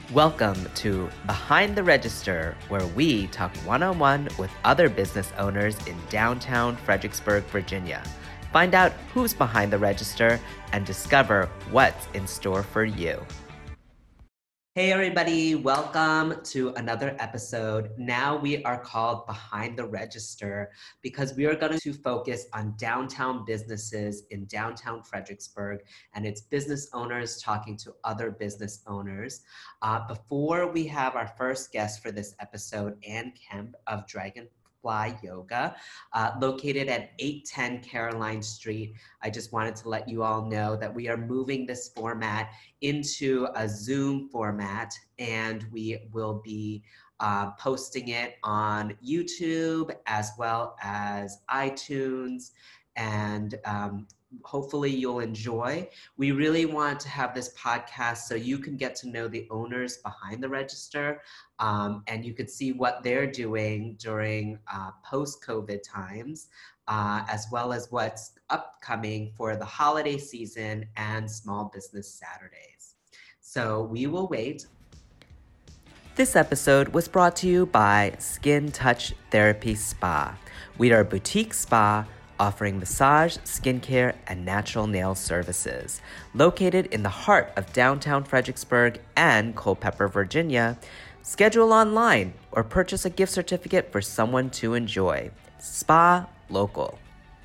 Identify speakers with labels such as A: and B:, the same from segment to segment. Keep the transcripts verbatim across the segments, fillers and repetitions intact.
A: Welcome to Behind the Register, where we talk one-on-one with other business owners in downtown Fredericksburg, Virginia. Find out who's behind the register and discover what's in store for you. Hey everybody, welcome to another episode. Now we are called Behind the Register because we are going to focus on downtown businesses in downtown Fredericksburg and its business owners talking to other business owners. Uh, before we have our first guest for this episode, Ann Kemp of Dragonfly Yoga, uh, located at eight ten Caroline Street. I just wanted to let you all know that we are moving this format into a Zoom format, and we will be uh, posting it on YouTube as well as iTunes, and um, hopefully you'll enjoy. We really want to have this podcast so you can get to know the owners behind the register, um, and you could see what they're doing during uh, post-COVID times, uh, as well as what's upcoming for the holiday season and Small Business Saturdays. So we will wait. This episode was brought to you by Skin Touch Therapy Spa. We are a boutique spa offering massage, skincare, and natural nail services. Located in the heart of downtown Fredericksburg and Culpeper, Virginia, schedule online or purchase a gift certificate for someone to enjoy. Spa Local.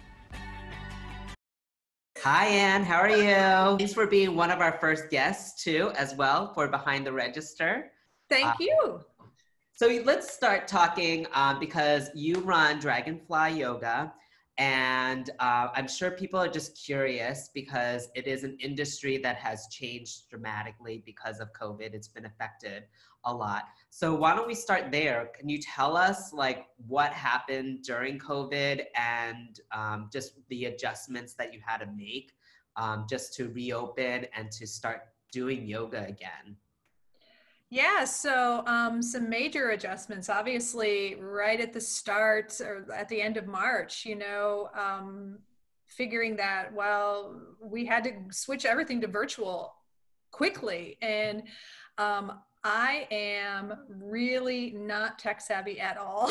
A: Hi, Ann. How are you? Thanks for being one of our first guests, too, as well, for Behind the Register.
B: Thank uh, you.
A: So let's start talking um, because you run Dragonfly Yoga. And uh, I'm sure people are just curious because it is an industry that has changed dramatically because of COVID. It's been affected a lot. So why don't we start there? Can you tell us like what happened during COVID and um, just the adjustments that you had to make um, just to reopen and to start doing yoga again?
B: Yeah, so um, some major adjustments, obviously, right at the start or at the end of March, you know, um, figuring that, well, we had to switch everything to virtual quickly. And um, I am really not tech savvy at all.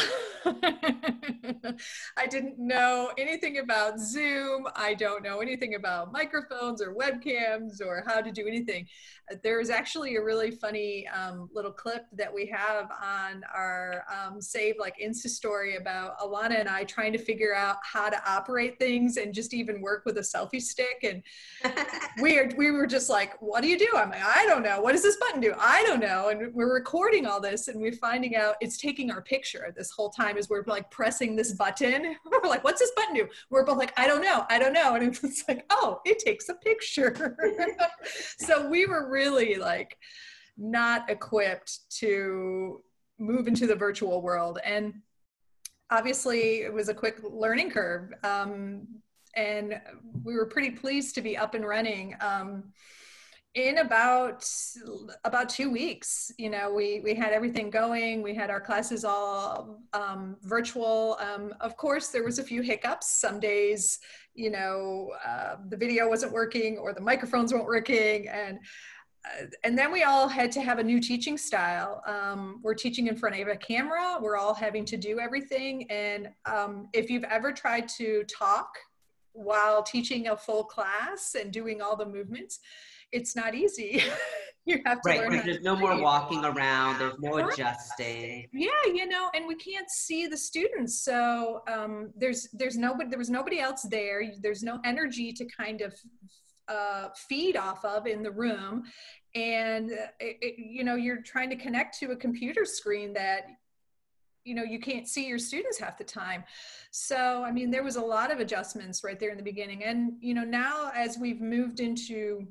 B: I didn't know anything about Zoom. I don't know anything about microphones or webcams or how to do anything. There's actually a really funny um, little clip that we have on our um, Save like Insta story about Alana and I trying to figure out how to operate things and just even work with a selfie stick. And we, are, we were just like, what do you do? I'm like, I don't know. What does this button do? I don't know. And we're recording all this and we're finding out it's taking our picture this whole time as we're like pressing this button. We're like, what's this button do? We're both like, I don't know. I don't know. And it's like, oh, it takes a picture. So we were really like not equipped to move into the virtual world. And obviously it was a quick learning curve. Um, and we were pretty pleased to be up and running. Um, in about about two weeks, you know, we we had everything going. We had our classes all um, virtual. Um, of course, there was a few hiccups. Some days, you know, uh, the video wasn't working or the microphones weren't working, and uh, and then we all had to have a new teaching style. Um, we're teaching in front of a camera. We're all having to do everything, and um, if you've ever tried to talk while teaching a full class and doing all the movements, it's not easy. You have to
A: right,
B: learn.
A: Right, there's no more walking around. There's no
B: Correct.
A: adjusting.
B: Yeah, you know, and we can't see the students, so um, there's there's nobody. There was nobody else there. There's no energy to kind of uh, feed off of in the room, and it, it, you know, you're trying to connect to a computer screen that, you know, you can't see your students half the time. So, I mean, there was a lot of adjustments right there in the beginning, and you know, now as we've moved into,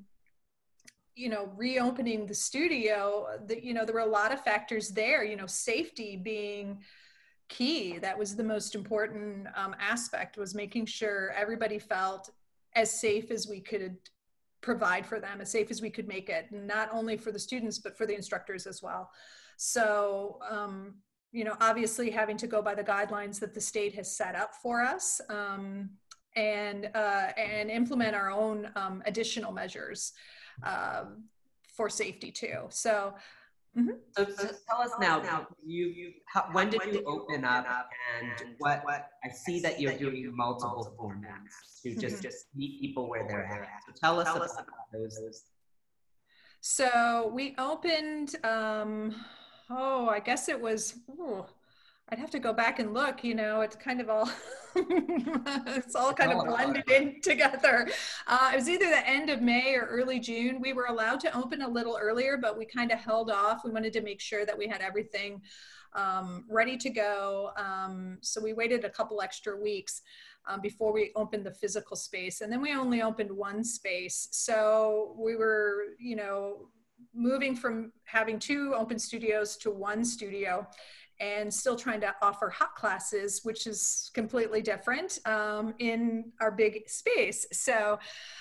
B: you know, reopening the studio, that, you know, there were a lot of factors there, you know, safety being key. That was the most important um, aspect, was making sure everybody felt as safe as we could provide for them, as safe as we could make it, not only for the students, but for the instructors as well. So, um, you know, obviously having to go by the guidelines that the state has set up for us, um, and, uh, and implement our own um, additional measures. Um, for safety too. So Mm-hmm.
A: So, so tell us now, you, you how, when did you open up, and what, I see that you're doing multiple formats to just
B: Mm-hmm.
A: meet people where they're at. So tell us about those.
B: So we opened, um, oh, I guess it was, ooh, I'd have to go back and look, you know, it's kind of all, it's all kind of blended in together. Uh, it was either the end of May or early June. We were allowed to open a little earlier, but we kind of held off. We wanted to make sure that we had everything um, ready to go. Um, so we waited a couple extra weeks um, before we opened the physical space. And then we only opened one space. So we were, you know, moving from having two open studios to one studio, and still trying to offer hot classes, which is completely different um, in our big space. So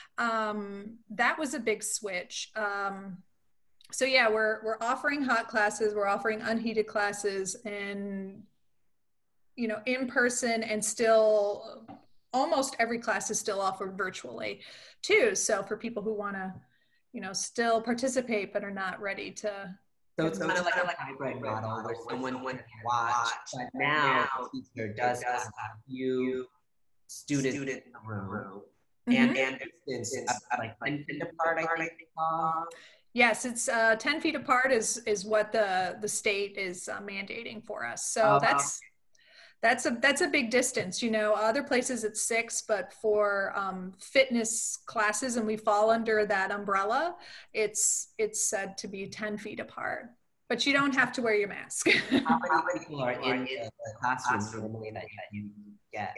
B: um, that was a big switch. Um, so yeah, we're, we're offering hot classes, we're offering unheated classes, and, you know, in person, and still almost every class is still offered virtually too. So for people who wanna, you know, still participate, but are not ready to.
A: So it's kind of like a hybrid model where someone can watch, but now the teacher does have a few students in the room, and
B: Mm-hmm.
A: distance uh, like ten feet apart, I think they call.
B: Yes, it's uh, ten feet apart is is what the the state is uh, mandating for us. So
A: Um,
B: that's that's a that's a big distance. You know, other places it's six, but for um, fitness classes, and we fall under that umbrella, it's it's said to be ten feet apart. But you don't have to wear your mask.
A: how many people are in the classroom normally that you get?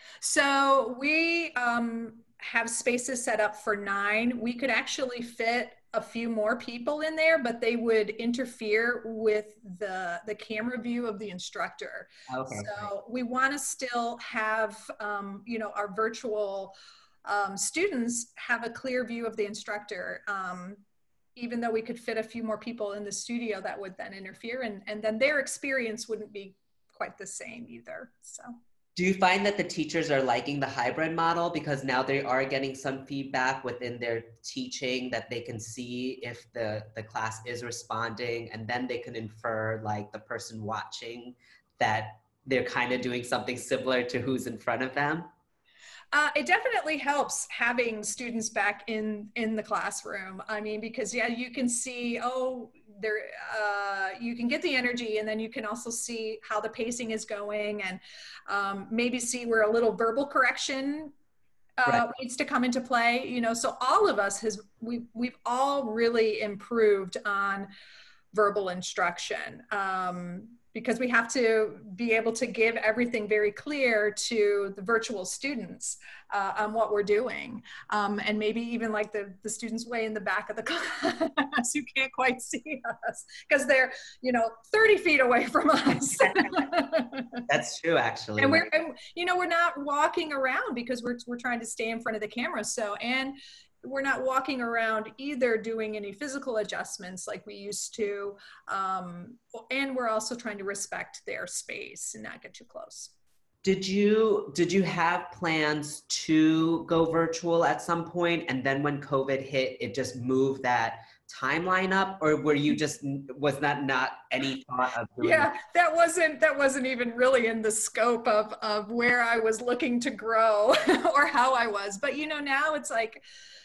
B: So we um, have spaces set up for nine. We could actually fit a few more people in there, but they would interfere with the the camera view of the instructor.
A: Okay.
B: So we want to still have um, you know, our virtual um, students have a clear view of the instructor. Um, even though we could fit a few more people in the studio, that would then interfere, and, and then their experience wouldn't be quite the same either. So.
A: Do you find that the teachers are liking the hybrid model, because now they are getting some feedback within their teaching that they can see if the, the class is responding, and then they can infer, like the person watching, that they're kind of doing something similar to who's in front of them?
B: Uh, it definitely helps having students back in in the classroom. I mean, because yeah, you can see, oh, there, uh, you can get the energy, and then you can also see how the pacing is going, and um, maybe see where a little verbal correction uh,
A: Right.
B: needs to come into play. You know, so all of us has we we've all really improved on verbal instruction. Um, because we have to be able to give everything very clear to the virtual students uh, on what we're doing. Um, and maybe even like the, the students way in the back of the class who can't quite see us because they're, you know, thirty feet away from us.
A: That's true, actually.
B: And we're, and, you know, we're not walking around because we're, we're trying to stay in front of the camera. So, and we're not walking around either doing any physical adjustments like we used to. Um, and we're also trying to respect their space and not get too close.
A: Did you, did you have plans to go virtual at some point, and then when COVID hit, it just moved that timeline up, or were you just, was that not any thought of doing
B: yeah
A: that?
B: that wasn't that wasn't even really in the scope of of where I was looking to grow or how I was. But you know, now it's like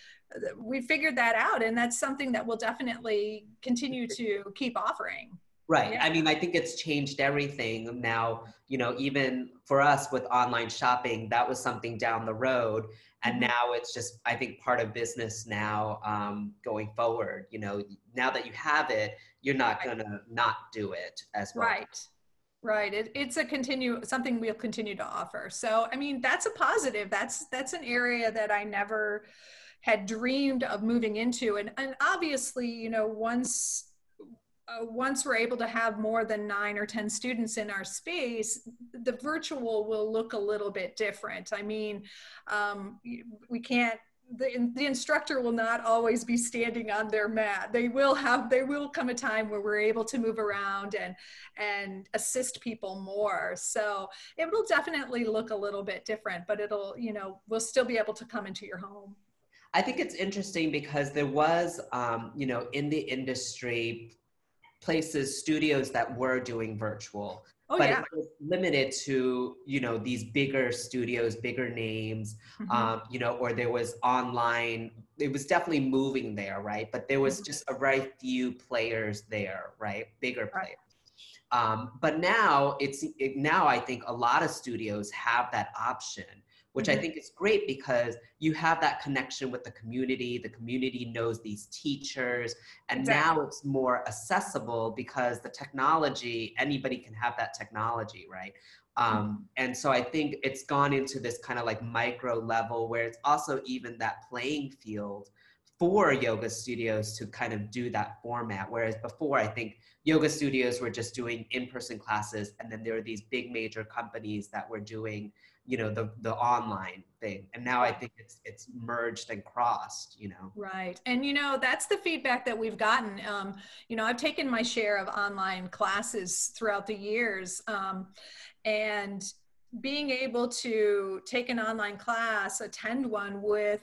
B: we figured that out, and that's something that we'll definitely continue to keep offering.
A: Right.
B: Yeah.
A: I mean, I think it's changed everything now. You know, even for us with online shopping, that was something down the road. And
B: Mhm.
A: now it's just, I think, part of business now um, going forward. You know, now that you have it, you're not going to not do it as well.
B: Right. Right. It, it's a continue something we'll continue to offer. So, I mean, that's a positive. That's that's an area that I never had dreamed of moving into. And, and obviously, you know, once uh, once we're able to have more than nine or ten students in our space, the virtual will look a little bit different. I mean, um, we can't, the, the instructor will not always be standing on their mat. They will have, there will come a time where we're able to move around and, and assist people more. So it will definitely look a little bit different, but it'll, you know, we'll still be able to come into your home.
A: I think it's interesting because there was, um, you know, in the industry, places, studios that were doing virtual.
B: Oh,
A: But it
B: yeah.
A: was limited to, you know, these bigger studios, bigger names,
B: Mm-hmm.
A: um, you know, or there was online, it was definitely moving there, right? But there was
B: Mm-hmm.
A: just a very few players there, right? Bigger
B: Right.
A: players. Um, but now it's it, now I think a lot of studios have that option, which I
B: Mm-hmm.
A: think is great because you have that connection with the community. The community knows these teachers, and
B: Exactly.
A: now it's more accessible because the technology, anybody can have that technology, right? Um, and so I think it's gone into this kind of like micro level where it's also even that playing field for yoga studios to kind of do that format. Whereas before, I think yoga studios were just doing in-person classes, and then there were these big major companies that were doing, you know, the the online thing. And now I
B: Right.
A: think it's it's merged and crossed, you know.
B: Right. And, you know, that's the feedback that we've gotten. Um, you know, I've taken my share of online classes throughout the years. Um, and being able to take an online class, attend one with,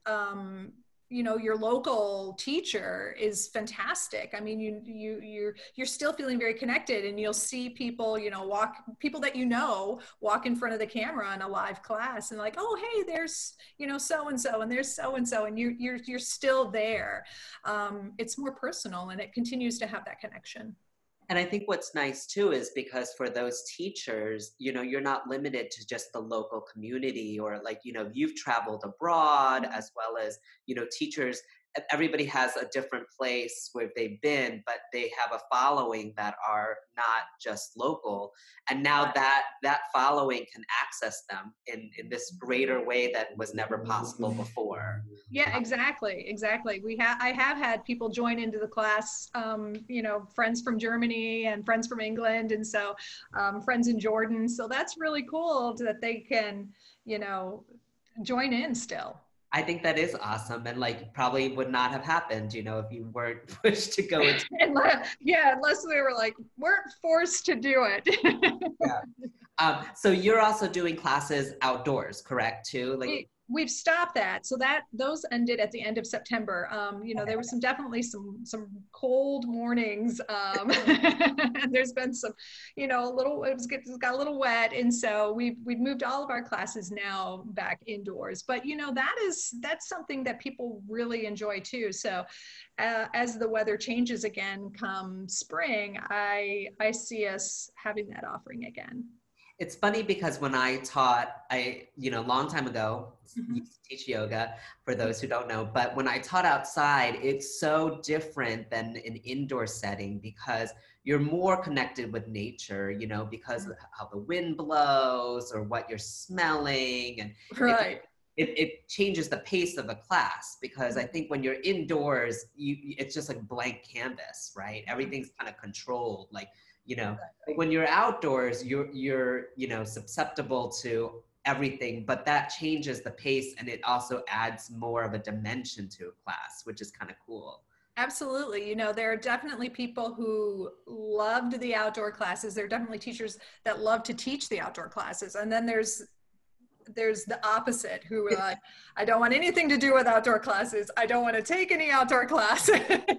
B: um, you know, your local teacher is fantastic. I mean, you you you're you're still feeling very connected, and you'll see people, you know, walk people that you know walk in front of the camera in a live class, and like, oh, hey, there's, you know, so and so, and there's so and so, and you're you're you're still there. Um, it's more personal, and it continues to have that connection.
A: And I think what's nice too is because for those teachers, you know, you're not limited to just the local community, or like, you know, you've traveled abroad as well as, you know, teachers. e- Everybody has a different place where they've been, but they have a following that are not just local. And now that that following can access them in, in this greater way that was never possible before.
B: Yeah, exactly, exactly. We have I have had people join into the class, um, you know, friends from Germany and friends from England, and so um, friends in Jordan. So that's really cool that they can, you know, join in still.
A: I think that is awesome, and like probably would not have happened, you know, if you weren't pushed to go into.
B: Unless, yeah, unless we were like weren't forced to do it.
A: Yeah. Um, so you're also doing classes outdoors, correct? Too, like.
B: we we've stopped that, so that those ended at the end of September. Um you know,
A: Okay.
B: there was some definitely some some cold mornings, um and there's been some, you know, a little, it was it got a little wet, and so we've we've moved all of our classes now back indoors. But you know, that is that's something that people really enjoy too. So uh, as the weather changes again come spring, i i see us having that offering again.
A: It's funny because when I taught, I, you know, a long time ago,
B: Mhm.
A: used to teach yoga for those who don't know, but when I taught outside, it's so different than an indoor setting because you're more connected with nature, you know, because of how the wind blows or what you're smelling. And it's,
B: Right.
A: it, it changes the pace of a class because I think when you're indoors, you it's just like blank canvas, right? Everything's kind of controlled, like, you know, but when you're outdoors, you're you're you know susceptible to everything, but that changes the pace and it also adds more of a dimension to a class, which is kind of cool.
B: Absolutely. You know, there are definitely people who loved the outdoor classes. There are definitely teachers that love to teach the outdoor classes. And then there's there's the opposite who were like, I don't want anything to do with outdoor classes. I don't want to take any outdoor classes.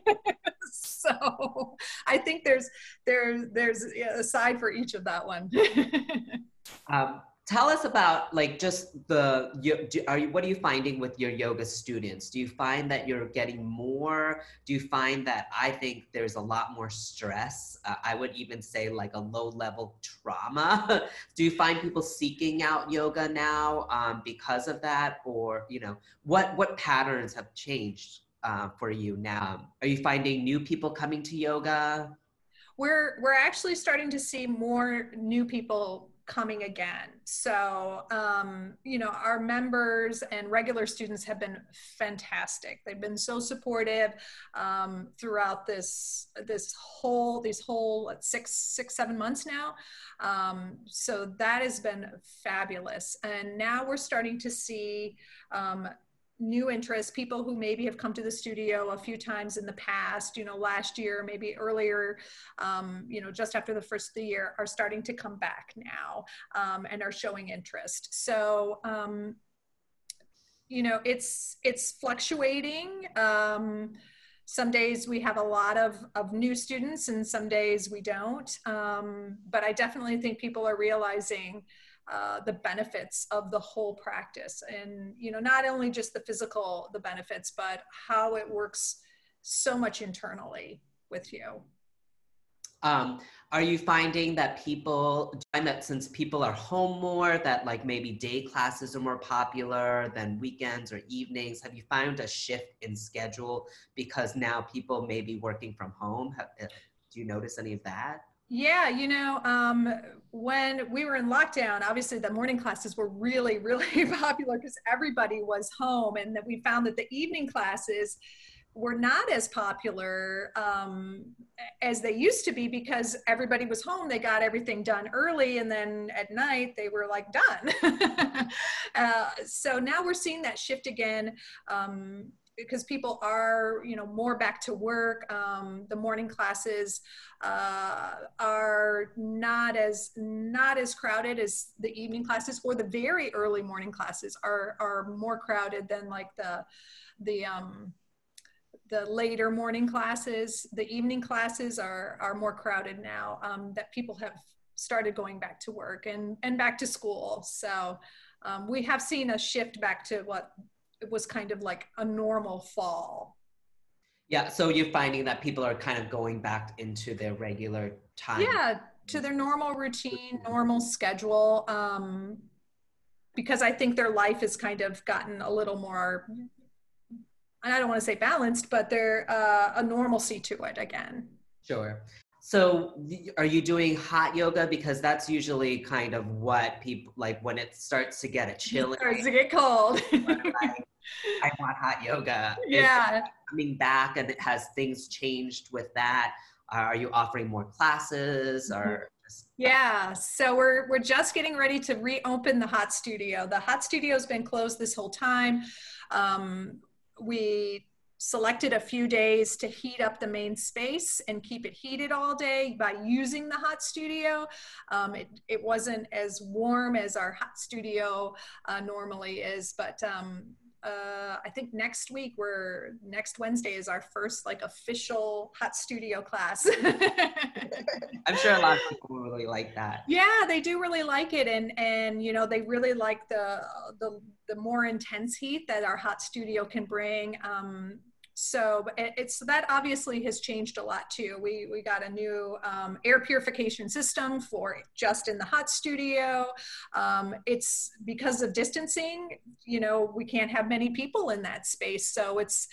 B: So I think there's there there's a side for each of that one.
A: Um, tell us about like just the yo- do, are you what are you finding with your yoga students? Do you find that you're getting more? Do you find that I think there's a lot more stress? Uh, I would even say like a low level trauma. Do you find people seeking out yoga now um, because of that, or you know what what patterns have changed uh, for you now? Are you finding new people coming to yoga?
B: we're we're actually starting to see more new people coming again. So um, you know, our members and regular students have been fantastic. They've been so supportive um, throughout this this whole these whole what, six six seven months now. Um, so that has been fabulous, and now we're starting to see um, new interest, people who maybe have come to the studio a few times in the past, you know, last year, maybe earlier, um, you know, just after the first of the year, are starting to come back now, um, and are showing interest. So, um, you know, it's, it's fluctuating. Um, some days we have a lot of, of new students and some days we don't. Um, but I definitely think people are realizing uh, the benefits of the whole practice, and, you know, not only just the physical, the benefits, but how it works so much internally with you.
A: Um, are you finding that people, do you find that since people are home more, that like maybe day classes are more popular than weekends or evenings? Have you found a shift in schedule because now people may be working from home? Have, do you notice any of that?
B: Yeah, you know, um, when we were in lockdown, obviously the morning classes were really, really popular because everybody was home, and that we found that the evening classes were not as popular um, as they used to be because everybody was home. They got everything done early, and then at night they were like done. uh, so now we're seeing that shift again. Um, because people are, you know, more back to work. Um, the morning classes uh, are not as not as crowded as the evening classes, or the very early morning classes are are more crowded than like the the um, the later morning classes. The evening classes are are more crowded now, um, that people have started going back to work and and back to school. So um, we have seen a shift back to what it was kind of like a normal fall.
A: Yeah, so you're finding that people are kind of going back into their regular time.
B: Yeah, to their normal routine, normal schedule, um, because I think their life has kind of gotten a little more, I don't want to say balanced, but they're uh, a normalcy to it again.
A: Sure. So are you doing hot yoga? Because that's usually kind of what people like when it starts to get a chill.
B: It starts to get cold.
A: I, I want hot yoga.
B: Yeah.
A: Is it coming back, and has things changed with that? Uh, are you offering more classes or just...
B: Yeah, so we're we're just getting ready to reopen the hot studio. The hot studio's been closed this whole time. Um, we selected a few days to heat up the main space and keep it heated all day by using the hot studio. Um, it, it wasn't as warm as our hot studio uh, normally is, but um, uh, I think next week we're, next Wednesday is our first like official hot studio class.
A: I'm sure a lot of people really like that.
B: Yeah, they do really like it. And, and, you know, they really like the, the, the more intense heat that our hot studio can bring. Um, so it, it's, that obviously has changed a lot too. We, we got a new um, air purification system for just in the hot studio. Um, it's because of distancing, you know, we can't have many people in that space. So it's,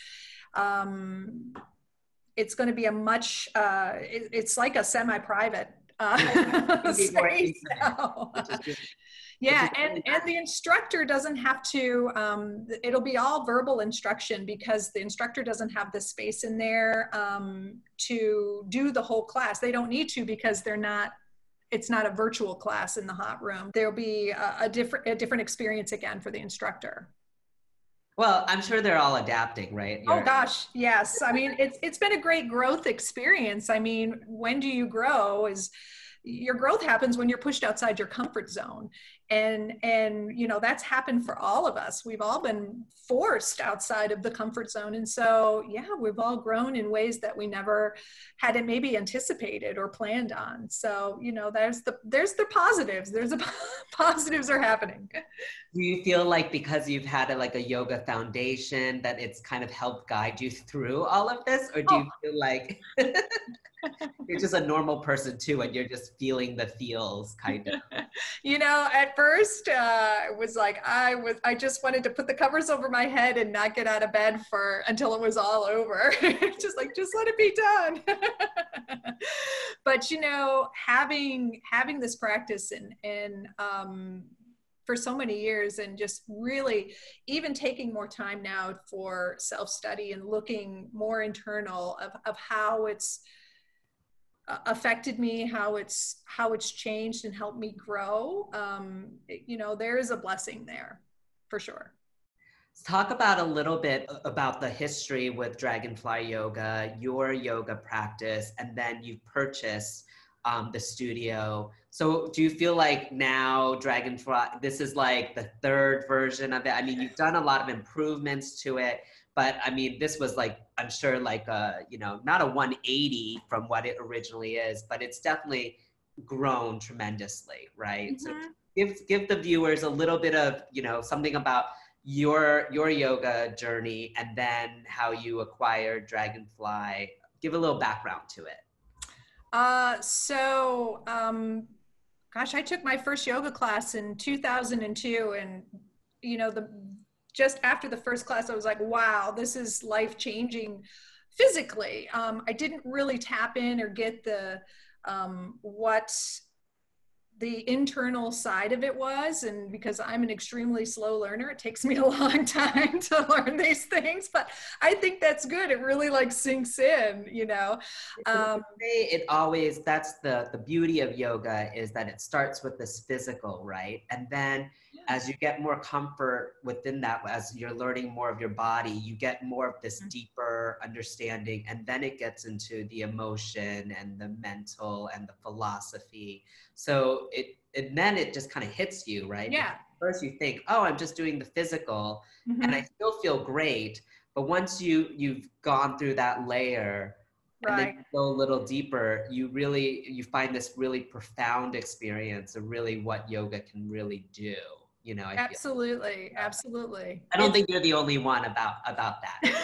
B: um, it's going to be a much, uh, it, it's like a semi-private uh, space now. Yeah, and, and the instructor doesn't have to, um, it'll be all verbal instruction because the instructor doesn't have the space in there um, to do the whole class. They don't need to because they're not, it's not a virtual class in the hot room. There'll be a, a different, a different experience again for the instructor.
A: Well, I'm sure they're all adapting, right? You're...
B: Oh gosh, yes. I mean, it's it's been a great growth experience. I mean, when do you grow? Is your growth happens when you're pushed outside your comfort zone. And, and, you know, that's happened for all of us. We've all been forced outside of the comfort zone. And so, yeah, we've all grown in ways that we never had it maybe anticipated or planned on. So, you know, there's the, there's the positives. There's the positives are happening.
A: Do you feel like because you've had a, like a yoga foundation that it's kind of helped guide you through all of this? Or do oh. you feel like you're just a normal person too, and you're just feeling the feels kind of?
B: You know, at first uh, it was like, I was, I just wanted to put the covers over my head and not get out of bed for, until it was all over. Just like, just let it be done. But, you know, having, having this practice and, and, um, for so many years, and just really even taking more time now for self-study and looking more internal of, of how it's affected me, how it's how it's changed and helped me grow. Um, it, you know, there is a blessing there for sure.
A: Let's talk about a little bit about the history with Dragonfly Yoga, your yoga practice, and then you purchased um, the studio. So do you feel like now Dragonfly, this is like the third version of it? I mean, you've done a lot of improvements to it, but I mean, this was like, I'm sure like a, you know, not a one eighty from what it originally is, but it's definitely grown tremendously, right? So
B: Mm-hmm.
A: give, give the viewers a little bit of, you know, something about your, your yoga journey and then how you acquired Dragonfly. Give a little background to it.
B: Uh, so, um, gosh, I took my first yoga class in two thousand two, and you know, the just after the first class, I was like, wow, this is life changing physically. Um, I didn't really tap in or get the um, what the internal side of it was, and because I'm an extremely slow learner, it takes me a long time to learn these things, but I think that's good. It really like sinks in, you know. um,
A: It always, that's the the beauty of yoga, is that it starts with this physical, right? And then as you get more comfort within that, as you're learning more of your body, you get more of this deeper understanding, and then it gets into the emotion and the mental and the philosophy. So it, and then it just kind of hits you, right?
B: yeah.
A: Because first you think, oh, I'm just doing the physical,
B: Mm-hmm.
A: and I still feel great. But once you you've gone through that layer, and then
B: Right.
A: you go a little deeper, you really, you find this really profound experience of really what yoga can really do. You know, I feel.
B: Absolutely, absolutely.
A: I don't
B: It's
A: think you're the only one about about that.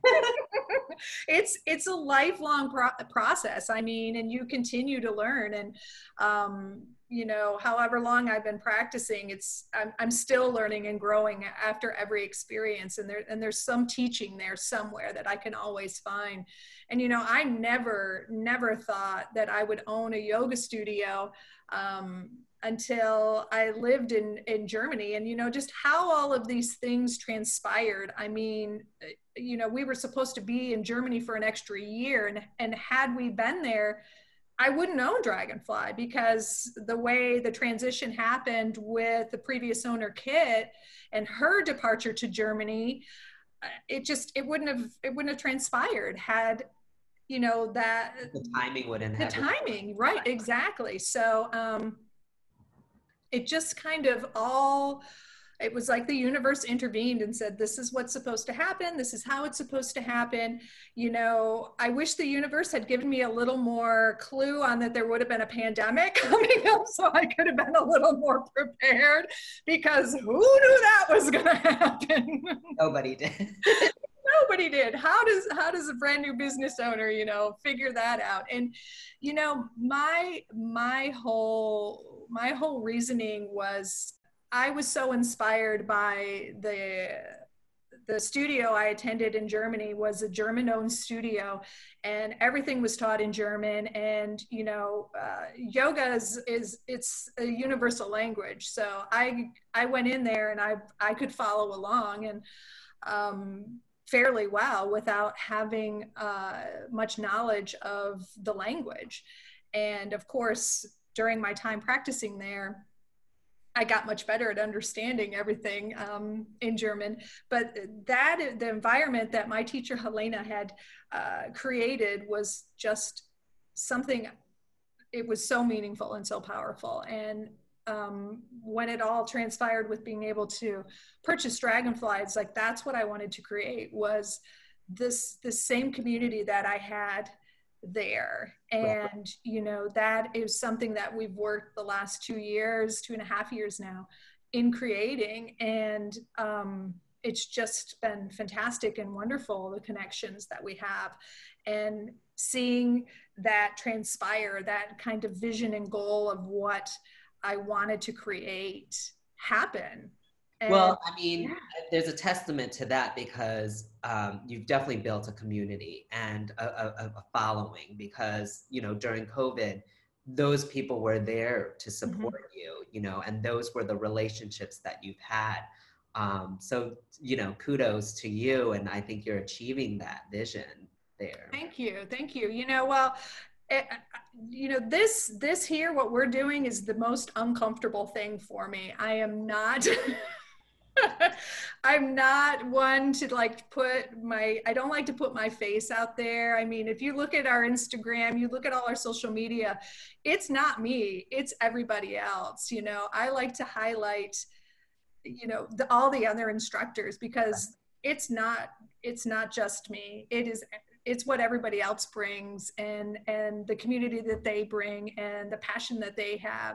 B: it's it's a lifelong pro- process. I mean, and you continue to learn, and um, you know, however long I've been practicing, it's I'm, I'm still learning and growing after every experience. And there and there's some teaching there somewhere that I can always find. And you know, I never never thought that I would own a yoga studio. Um, until I lived in, in Germany, and, you know, just how all of these things transpired. I mean, you know, we were supposed to be in Germany for an extra year, and, and had we been there, I wouldn't own Dragonfly, because the way the transition happened with the previous owner, Kit, and her departure to Germany, it just, it wouldn't have, it wouldn't have transpired had, you know, that
A: The timing wouldn't
B: the
A: have
B: timing, right, exactly. So, um, it just kind of all, it was like the universe intervened and said, this is what's supposed to happen. This is how it's supposed to happen. You know, I wish the universe had given me a little more clue on that there would have been a pandemic coming up, so I could have been a little more prepared, because who knew that was going to happen?
A: Nobody did.
B: Nobody did. How does how does a brand new business owner, you know, figure that out? And you know, my my whole my whole reasoning was, I was so inspired by the the studio I attended in Germany. Was a German-owned studio, and everything was taught in German. And you know, uh, yoga is, is it's a universal language. So I I went in there and I I could follow along, and um, fairly well without having uh, much knowledge of the language. And of course, during my time practicing there, I got much better at understanding everything um, in German. But that, the environment that my teacher Helena had uh, created was just something, it was so meaningful and so powerful. And um, when it all transpired with being able to purchase Dragonfly, it's like, that's what I wanted to create, was this, this same community that I had there. And, you know, that is something that we've worked the last two years, two and a half years now in creating. And um, it's just been fantastic and wonderful, the connections that we have, and seeing that transpire, that kind of vision and goal of what I wanted to create happen.
A: And, well, I mean, yeah. There's a testament to that, because um, you've definitely built a community and a, a, a following, because, you know, during COVID, those people were there to support mm-hmm. you, you know, and those were the relationships that you've had. Um, so, you know, kudos to you. And I think you're achieving that vision there.
B: Thank you. Thank you. You know, well, It, you know, this this here, what we're doing is the most uncomfortable thing for me. I am not I'm not one to like put my, I don't like to put my face out there. I mean, if you look at our Instagram, you look at all our social media, it's not me, it's everybody else. You know, I like to highlight, you know, the, all the other instructors, because it's not, it's not just me. It is, it's what everybody else brings, and, and the community that they bring, and the passion that they have.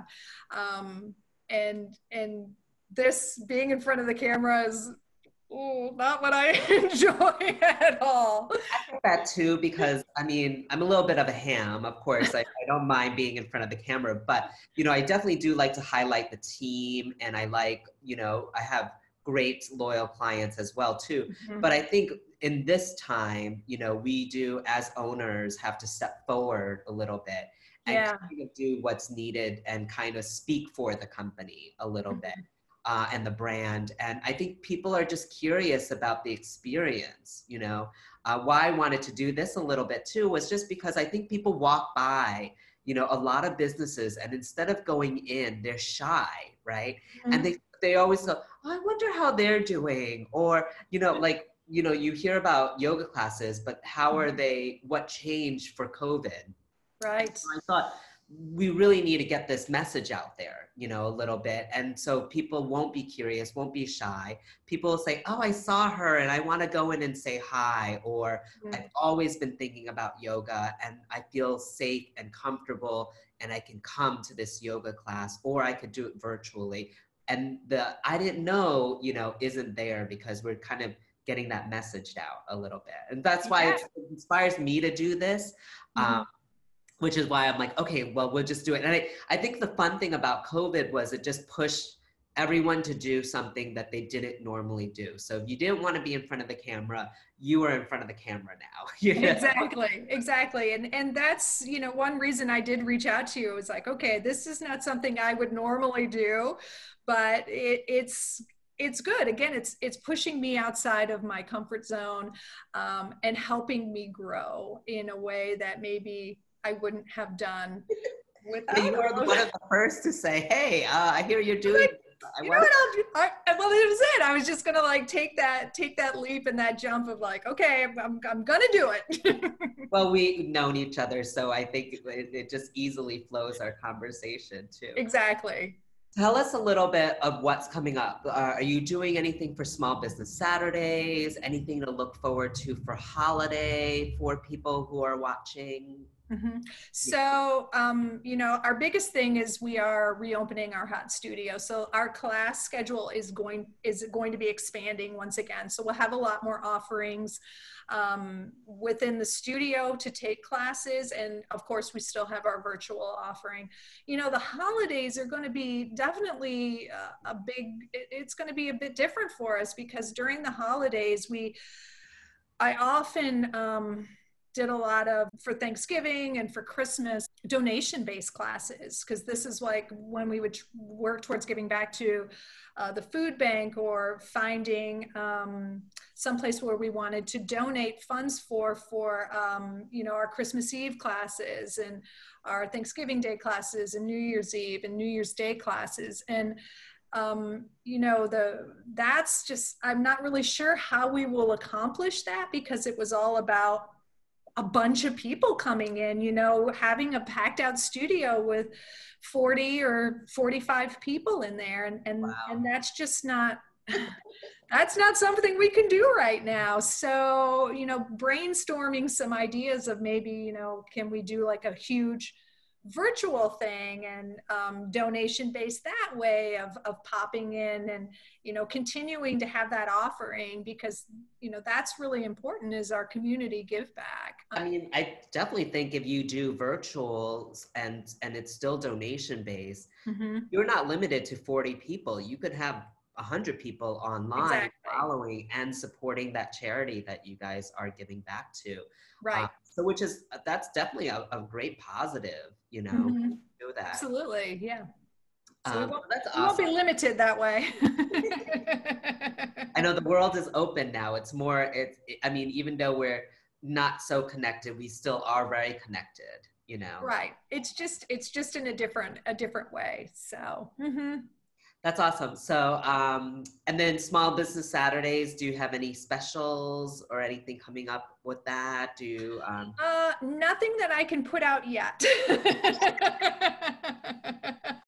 B: Um, and, and this being in front of the camera is, ooh, not what I enjoy at all.
A: I think that too, because I mean, I'm a little bit of a ham, of course. I, I don't mind being in front of the camera, but you know, I definitely do like to highlight the team, and I like, you know, I have great loyal clients as well too. Mm-hmm. But I think in this time, you know, we do as owners have to step forward a little bit and yeah. kind of do what's needed and kind of speak for the company a little mm-hmm. bit. Uh, and the brand. And I think people are just curious about the experience, you know. Uh, why I wanted to do this a little bit too was just because I think people walk by, you know, a lot of businesses, and instead of going in, they're shy, right? Mm-hmm. And they, they always go, oh, I wonder how they're doing. Or, you know, like, you know, you hear about yoga classes, but how are they, what changed for COVID?
B: Right.
A: So I thought, we really need to get this message out there, you know, a little bit. And so people won't be curious, won't be shy. People will say, oh, I saw her and I want to go in and say hi. Or mm-hmm. I've always been thinking about yoga and I feel safe and comfortable and I can come to this yoga class, or I could do it virtually. And the I didn't know, you know, isn't there because we're kind of getting that message out a little bit. And that's why yeah. it inspires me to do this. Mm-hmm. Um, which is why I'm like, okay, well, we'll just do it. And I, I think the fun thing about COVID was it just pushed everyone to do something that they didn't normally do. So if you didn't want to be in front of the camera, you are in front of the camera now. You know?
B: Exactly, exactly. And and that's, you know, one reason I did reach out to you. It was like, okay, this is not something I would normally do, but it, it's it's good. Again, it's it's pushing me outside of my comfort zone um, and helping me grow in a way that maybe I wouldn't have done without.
A: You were one of the first to say, hey, uh, I hear you're doing
B: like, I you know what I'll do? I, well, it was it. I was just gonna like take that, take that leap and that jump of like, okay, I'm, I'm gonna do it.
A: Well, we've known each other, so I think it, it just easily flows our conversation too.
B: Exactly.
A: Tell us a little bit of what's coming up. Uh, are you doing anything for Small Business Saturdays? Anything to look forward to for holiday for people who are watching?
B: Mm-hmm. So, um, you know, our biggest thing is we are reopening our hot studio. So our class schedule is going, is going to be expanding once again. So we'll have a lot more offerings um, within the studio to take classes. And of course, we still have our virtual offering. You know, the holidays are going to be definitely a, a big, it, it's going to be a bit different for us because during the holidays, we, I often, um, did a lot of, for Thanksgiving and for Christmas, donation-based classes, because this is like when we would work towards giving back to uh, the food bank or finding um, someplace where we wanted to donate funds for, for um, you know, our Christmas Eve classes and our Thanksgiving Day classes and New Year's Eve and New Year's Day classes. And Um, you know, the, that's just, I'm not really sure how we will accomplish that because it was all about a bunch of people coming in, you know, having a packed out studio with forty or forty-five people in there. And, and, wow. and that's just not, that's not something we can do right now. So, you know, brainstorming some ideas of maybe, you know, can we do like a huge virtual thing and um, donation based that way of, of popping in and, you know, continuing to have that offering because, you know, that's really important is our community give back.
A: I mean, I definitely think if you do virtuals and, and it's still donation based, mm-hmm. you're not limited to forty people. You could have a hundred people online exactly. following and supporting that charity that you guys are giving back to.
B: Right.
A: Uh, so which is, that's definitely a, a great positive, you know,
B: mm-hmm.
A: do that.
B: Absolutely. Yeah. So
A: um,
B: we, won't,
A: that's awesome.
B: we won't be limited that way.
A: I know the world is open now. It's more, it's, I mean, even though we're not so connected, we still are very connected, you know?
B: Right. It's just, it's just in a different, a different way. So, mm-hmm.
A: That's awesome. So, um, and then Small Business Saturdays, do you have any specials or anything coming up with that? Do you, um...
B: uh, nothing that I can put out yet.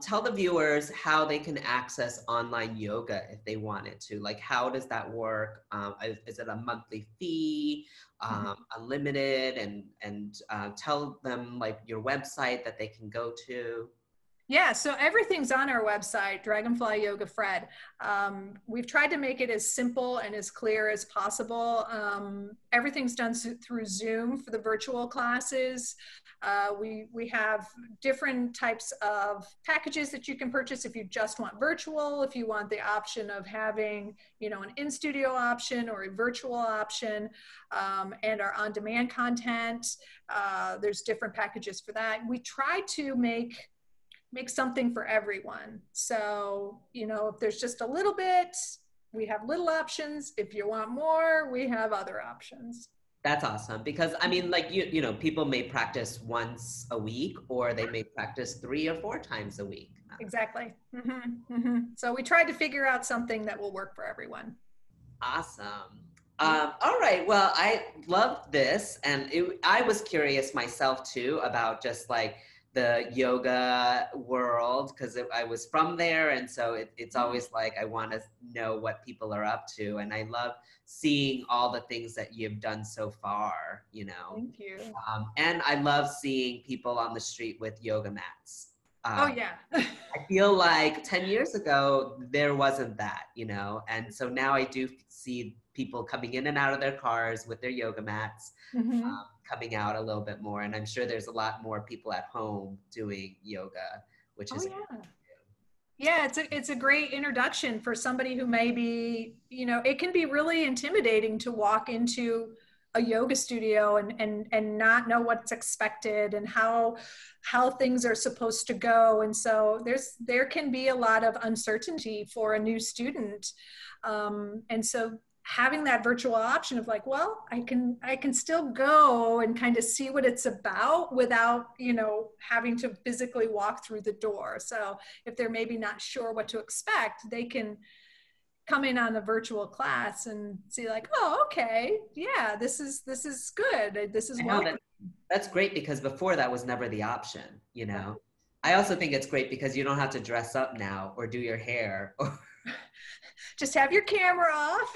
A: tell the viewers how they can access online yoga if they wanted to. Like, how does that work? Um, is, is it a monthly fee, um, mm-hmm. unlimited? And and uh, tell them like your website that they can go to.
B: Yeah, so everything's on our website, Dragonfly Yoga Fred. Um, we've tried to make it as simple and as clear as possible. Um, everything's done through Zoom for the virtual classes. Uh, we, we have different types of packages that you can purchase if you just want virtual, if you want the option of having, you know, an in-studio option or a virtual option, um, and our on-demand content. Uh, there's different packages for that. We try to make make something for everyone. So, you know, if there's just a little bit, we have little options. If you want more, we have other options.
A: That's awesome. Because I mean, like, you, you know, people may practice once a week, or they may practice three or four times a week.
B: Exactly. Mm-hmm. Mm-hmm. So we tried to figure out something that will work for everyone.
A: Awesome. Um, all right. Well, I love this. And it, I was curious myself too about just like the yoga world, because I was from there, and so it, it's always like I want to know what people are up to, and I love seeing all the things that you've done so far, you know.
B: Thank you.
A: Um, and I love seeing people on the street with yoga mats. Um,
B: oh yeah.
A: I feel like ten years ago there wasn't that, you know, and so now I do see people coming in and out of their cars with their yoga mats. Mm-hmm. um, coming out a little bit more, and I'm sure there's a lot more people at home doing yoga, which is
B: oh, yeah. yeah it's a it's a great introduction for somebody who may be, you know, it can be really intimidating to walk into a yoga studio and and and not know what's expected and how how things are supposed to go, and so there's there can be a lot of uncertainty for a new student, um, and so having that virtual option of like, well, I can, I can still go and kind of see what it's about without, you know, having to physically walk through the door. So if they're maybe not sure what to expect, they can come in on a virtual class and see like, oh, okay, yeah, this is, this is good. This is what
A: that, that's great, because before that was never the option, you know. I also think it's great because you don't have to dress up now or do your hair or
B: just have your camera off.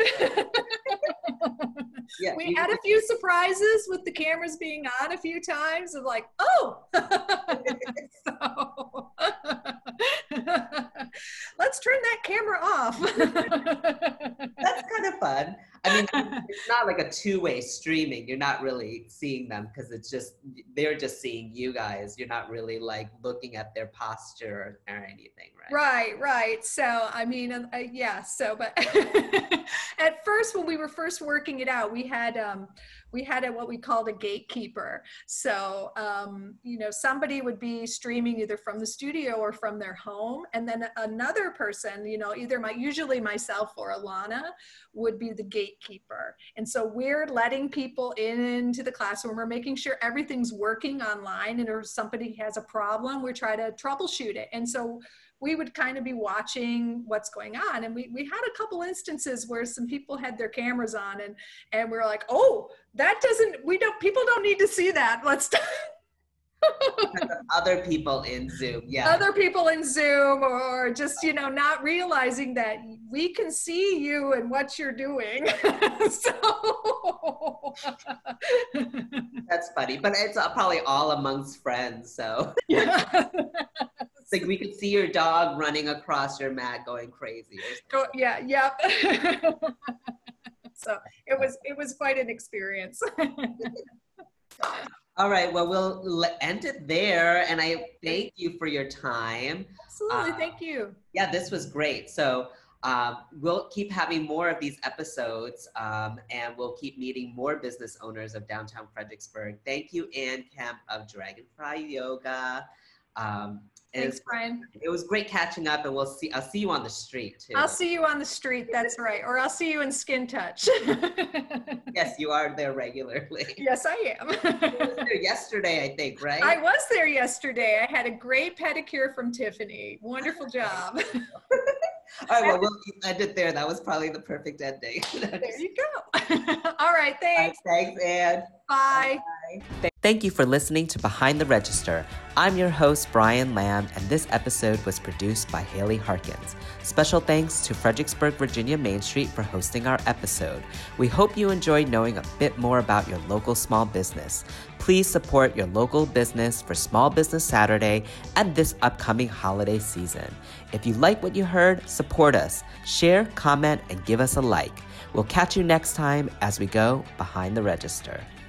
A: Yeah,
B: we had a few surprises with the cameras being on a few times of like, oh, so, let's turn that camera off.
A: That's kind of fun. I mean, it's not like a two-way streaming. You're not really seeing them because it's just, they're just seeing you guys. You're not really like looking at their posture or anything, right?
B: Right, right. So, I mean, uh, yeah, so, but at first, when we were first working it out, we had, um, we had a, what we called a gatekeeper. So, um, you know, somebody would be streaming either from the studio or from their home. And then another person, you know, either my, usually myself or Alana would be the gatekeeper. And so we're letting people in, into the classroom. We're making sure everything's working online, and if somebody has a problem, we try to troubleshoot it. And so we would kind of be watching what's going on. And we, we had a couple instances where some people had their cameras on, and, and we we're like, oh, that doesn't, we don't, people don't need to see that. Let's
A: other people in Zoom, yeah.
B: Other people in Zoom, or just, you know, not realizing that we can see you and what you're doing. So
A: that's funny, but it's probably all amongst friends, so.
B: Yeah.
A: It's like we could see your dog running across your mat going crazy.
B: Go, yeah, yep. So it was, it was quite an experience.
A: All right, well, we'll end it there, and I thank you for your time.
B: Absolutely,
A: uh,
B: thank you.
A: Yeah, this was great. So um, we'll keep having more of these episodes, um, and we'll keep meeting more business owners of downtown Fredericksburg. Thank you, Ann Kemp of Dragonfly Yoga. Um,
B: Thanks,
A: was,
B: Brian.
A: It was great catching up, and we'll see. I'll see you on the street too.
B: I'll see you on the street. That's right. Or I'll see you in Skin Touch.
A: Yes, you are there regularly.
B: Yes, I am.
A: You were there yesterday, I think, right?
B: I was there yesterday. I had a great pedicure from Tiffany. Wonderful job.
A: All right, well, we'll end it there. That was probably the perfect ending.
B: There you go. All right, thanks.
A: All right, thanks, Ann.
B: Bye.
A: Bye. Thank you for listening to Behind the Register. I'm your host, Brian Lamb, and this episode was produced by Haley Harkins. Special thanks to Fredericksburg, Virginia Main Street for hosting our episode. We hope you enjoyed knowing a bit more about your local small business. Please support your local business for Small Business Saturday and this upcoming holiday season. If you like what you heard, support us. Share, comment, and give us a like. We'll catch you next time as we go Behind the Register.